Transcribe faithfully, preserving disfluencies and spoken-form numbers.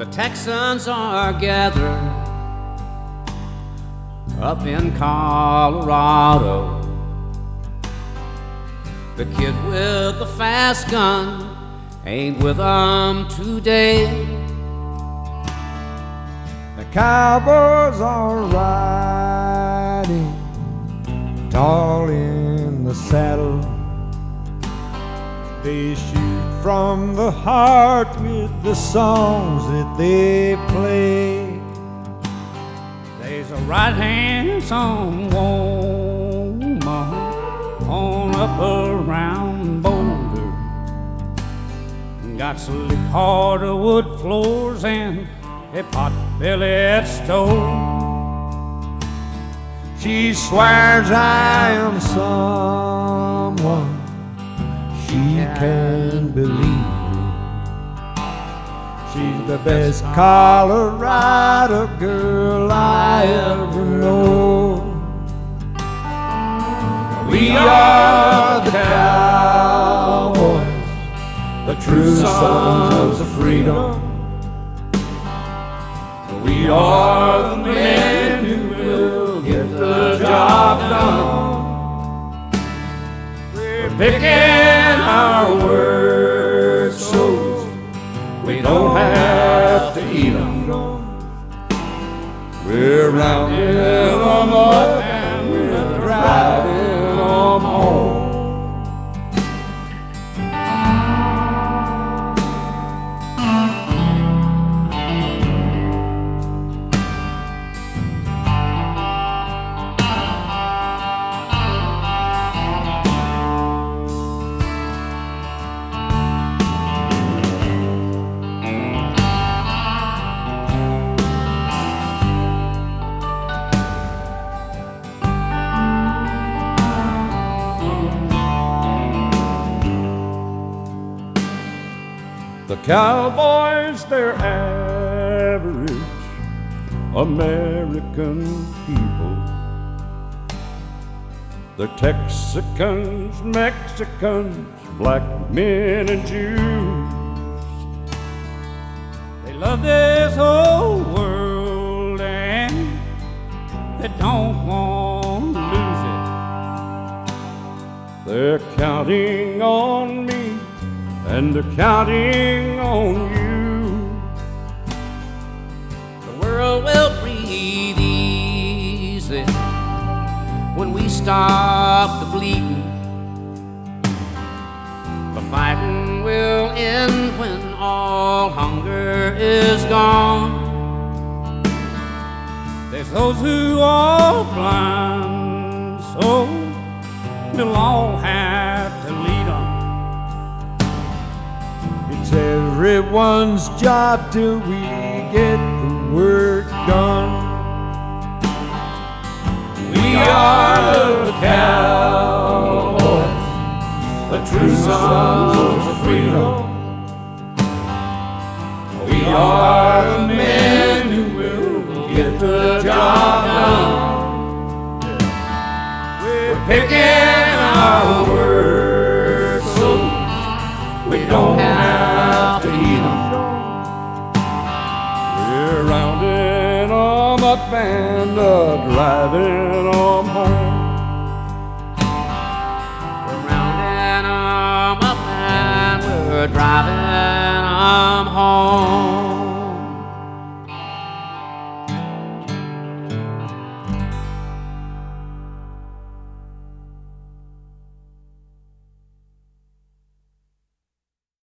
Texans are gathered up in Colorado. The kid with the fast gun ain't with them today. The cowboys are riding tall in the saddle. They shoot from the heart with the songs that they play. There's a right-hand song woman on up around Boulder. Got slick hardwood floors and a pot-bellied stove. She swears I am someone she can believe. She's the best Colorado girl I ever know. We are the cowboys, the true sons of freedom. We are the men who will get the job done. We're picking our words so we don't have to eat them. We're rounding them up and we're driving them home. The cowboys, they're average American people. They're Texicans, Mexicans, black men and Jews. They love this whole world and they don't want to lose it. They're counting on me and they're counting on you. The world will breathe easy when we stop the bleeding. The fighting will end when all hunger is gone. There's those who are blind, so we'll all have to lead them. It's everyone's job till we get the work done. We are the cowboys, the true sons of freedom. We are the men who will get the job done. We're picking our words so we don't have to eat them. We're rounding them up and uh, driving them home. We're rounding them up and we're driving